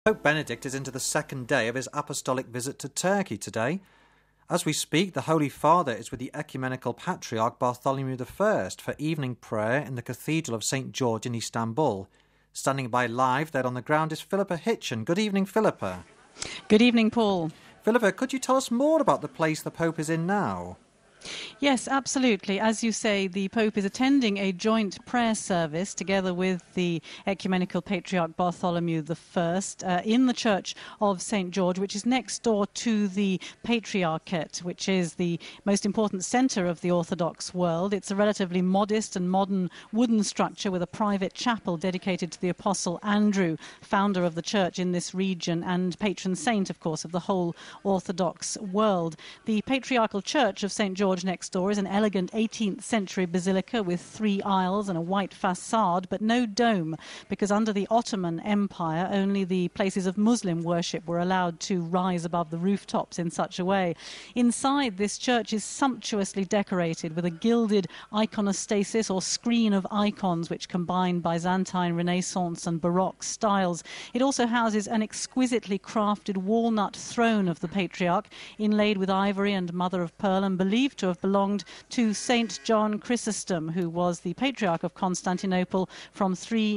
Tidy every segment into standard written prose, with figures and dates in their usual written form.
Pope Benedict is into the second day of his apostolic visit to Turkey today. As we speak, the Holy Father is with the Ecumenical Patriarch Bartholomew I for evening prayer in the Cathedral of St. George in Istanbul. Standing by live there on the ground is Philippa Hitchen. Good evening, Philippa. Good evening, Paul. Philippa, could you tell us more about the place the Pope is in now? Yes, absolutely. As you say, the Pope is attending a joint prayer service together with the Ecumenical Patriarch Bartholomew I in the Church of St. George, which is next door to the Patriarchate, which is the most important centre of the Orthodox world. It's a relatively modest and modern wooden structure with a private chapel dedicated to the Apostle Andrew, founder of the church in this region and patron saint, of course, of the whole Orthodox world. The Patriarchal Church of St. George next door is an elegant 18th century basilica with 3 aisles and a white facade, but no dome, because under the Ottoman Empire only the places of Muslim worship were allowed to rise above the rooftops in such a way. Inside, this church is sumptuously decorated with a gilded iconostasis or screen of icons which combine Byzantine, Renaissance and Baroque styles. It also houses an exquisitely crafted walnut throne of the Patriarch, inlaid with ivory and mother of pearl, and believed to have belonged to St. John Chrysostom, who was the Patriarch of Constantinople from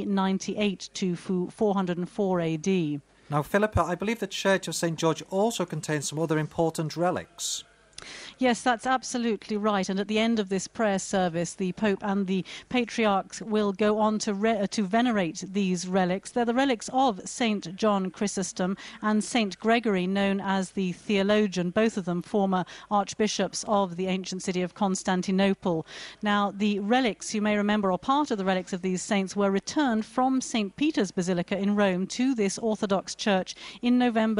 398 to 404 AD. Now, Philippa, I believe the Church of St. George also contains some other important relics. Yes, that's absolutely right. And at the end of this prayer service, the Pope and the Patriarchs will go on to venerate these relics. They're the relics of St. John Chrysostom and St. Gregory, known as the Theologian, both of them former archbishops of the ancient city of Constantinople. Now, the relics, you may remember, or part of the relics of these saints were returned from St. Peter's Basilica in Rome to this Orthodox Church in November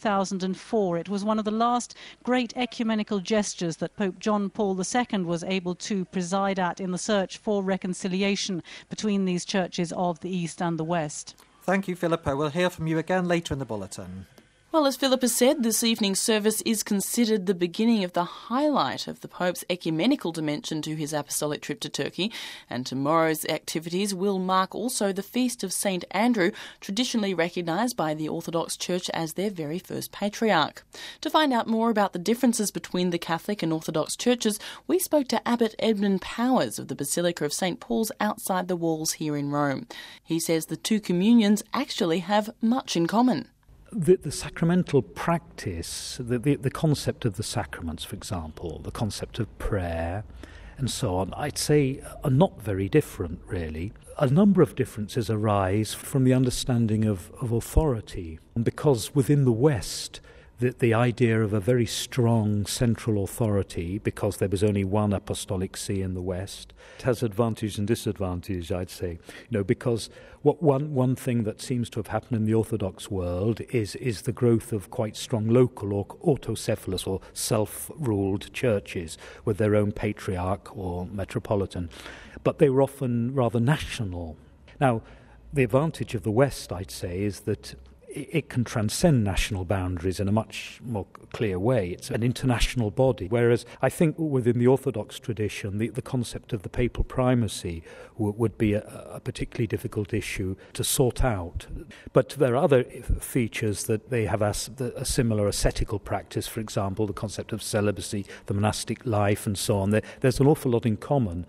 2004. It was one of the last great ecumenical gestures that Pope John Paul II was able to preside at in the search for reconciliation between these churches of the East and the West. Thank you, Philippa. We'll hear from you again later in the bulletin. Well, as Philippa said, this evening's service is considered the beginning of the highlight of the Pope's ecumenical dimension to his apostolic trip to Turkey, and tomorrow's activities will mark also the feast of St. Andrew, traditionally recognised by the Orthodox Church as their very first patriarch. To find out more about the differences between the Catholic and Orthodox churches, we spoke to Abbot Edmund Powers of the Basilica of St. Paul's outside the walls here in Rome. He says the two communions actually have much in common. The sacramental practice, the concept of the sacraments, for example, the concept of prayer and so on, I'd say are not very different, really. A number of differences arise from the understanding of authority, because within the West, the idea of a very strong central authority, because there was only one apostolic see in the West, it has advantage and disadvantage, I'd say. Because one thing that seems to have happened in the Orthodox world is the growth of quite strong local or autocephalous or self-ruled churches with their own patriarch or metropolitan. But they were often rather national. Now, the advantage of the West, I'd say, is that it can transcend national boundaries in a much more clear way. It's an international body, whereas I think within the Orthodox tradition, the concept of the papal primacy would be a particularly difficult issue to sort out. But there are other features that they have a similar ascetical practice, for example, the concept of celibacy, the monastic life and so on. There's an awful lot in common.